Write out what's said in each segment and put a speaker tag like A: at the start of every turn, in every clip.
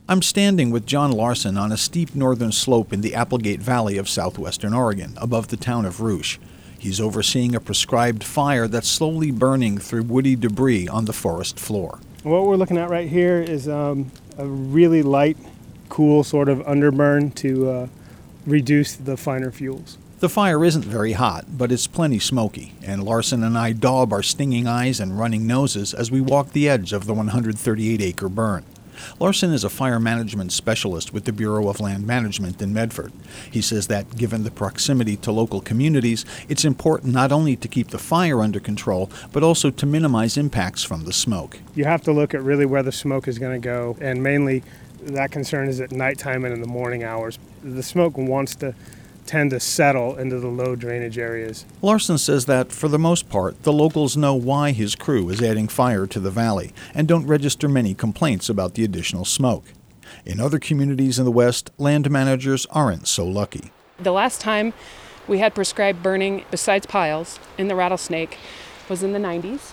A: I'm standing with John Larson on a steep northern slope in the Applegate Valley of southwestern Oregon, above the town of Rouge. He's overseeing a prescribed fire that's slowly burning through woody debris on the forest floor.
B: What we're looking at right here is a really light, cool sort of underburn to reduce the finer fuels.
A: The fire isn't very hot, but it's plenty smoky, and Larson and I daub our stinging eyes and running noses as we walk the edge of the 138-acre burn. Larson is a fire management specialist with the Bureau of Land Management in Medford. He says that, given the proximity to local communities, it's important not only to keep the fire under control, but also to minimize impacts from the smoke.
B: You have to look at really where the smoke is going to go, and mainly that concern is at nighttime and in the morning hours. The smoke wants to tend to settle into the low drainage areas.
A: Larson says that, for the most part, the locals know why his crew is adding fire to the valley and don't register many complaints about the additional smoke. In other communities in the West, land managers aren't so lucky.
C: The last time we had prescribed burning, besides piles, in the Rattlesnake was in the 90s,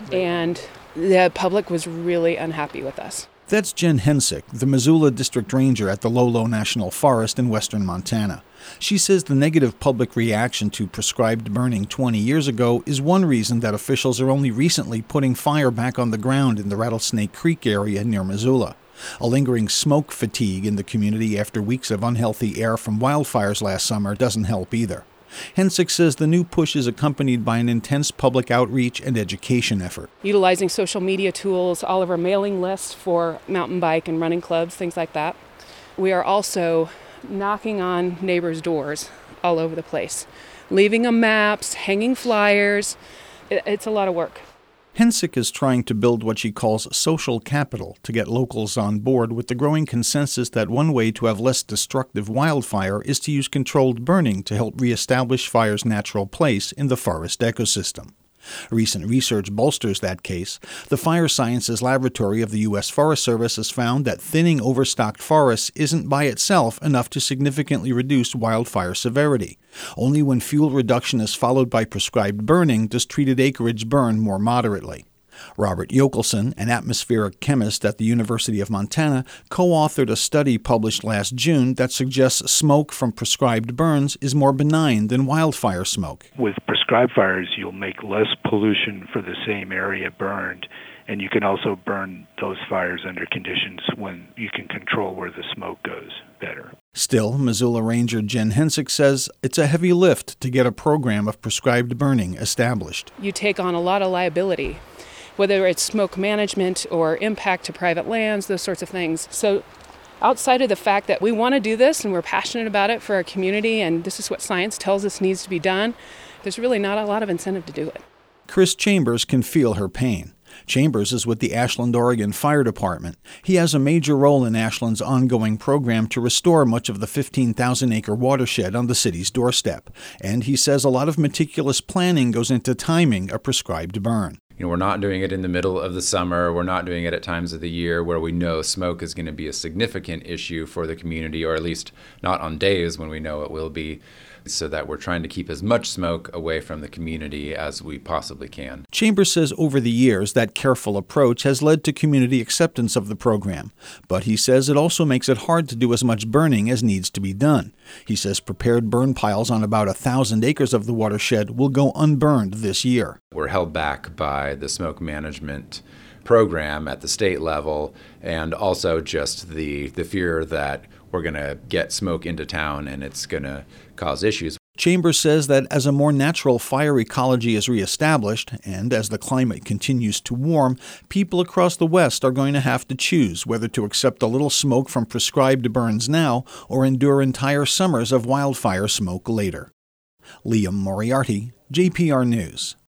C: and the public was really unhappy with us.
A: That's Jen Hensick, the Missoula District Ranger at the Lolo National Forest in western Montana. She says the negative public reaction to prescribed burning 20 years ago is one reason that officials are only recently putting fire back on the ground in the Rattlesnake Creek area near Missoula. A lingering smoke fatigue in the community after weeks of unhealthy air from wildfires last summer doesn't help either. Hensick says the new push is accompanied by an intense public outreach and education effort.
C: Utilizing social media tools, all of our mailing lists for mountain bike and running clubs, things like that. We are also knocking on neighbors' doors all over the place, leaving them maps, hanging flyers. It's a lot of work.
A: Hensick is trying to build what she calls social capital to get locals on board with the growing consensus that one way to have less destructive wildfire is to use controlled burning to help reestablish fire's natural place in the forest ecosystem. Recent research bolsters that case. The Fire Sciences Laboratory of the U.S. Forest Service has found that thinning overstocked forests isn't by itself enough to significantly reduce wildfire severity. Only when fuel reduction is followed by prescribed burning does treated acreage burn more moderately. Robert Yokelson, an atmospheric chemist at the University of Montana, co-authored a study published last June that suggests smoke from prescribed burns is more benign than wildfire smoke.
D: With prescribed fires, you'll make less pollution for the same area burned, and you can also burn those fires under conditions when you can control where the smoke goes better.
A: Still, Missoula Ranger Jen Hensick says it's a heavy lift to get a program of prescribed burning established.
C: You take on a lot of liability, whether it's smoke management or impact to private lands, those sorts of things. So outside of the fact that we want to do this and we're passionate about it for our community and this is what science tells us needs to be done, there's really not a lot of incentive to do it.
A: Chris Chambers can feel her pain. Chambers is with the Ashland, Oregon Fire Department. He has a major role in Ashland's ongoing program to restore much of the 15,000-acre watershed on the city's doorstep. And he says a lot of meticulous planning goes into timing a prescribed burn.
E: We're not doing it in the middle of the summer. We're not doing it at times of the year where we know smoke is going to be a significant issue for the community, or at least not on days when we know it will be, so that we're trying to keep as much smoke away from the community as we possibly can.
A: Chambers says over the years that careful approach has led to community acceptance of the program, but he says it also makes it hard to do as much burning as needs to be done. He says prepared burn piles on about 1,000 acres of the watershed will go unburned this year.
E: We're held back by the smoke management program at the state level, and also just the fear that we're going to get smoke into town and it's going to cause issues.
A: Chambers says that as a more natural fire ecology is reestablished, and as the climate continues to warm, people across the West are going to have to choose whether to accept a little smoke from prescribed burns now or endure entire summers of wildfire smoke later. Liam Moriarty, JPR News.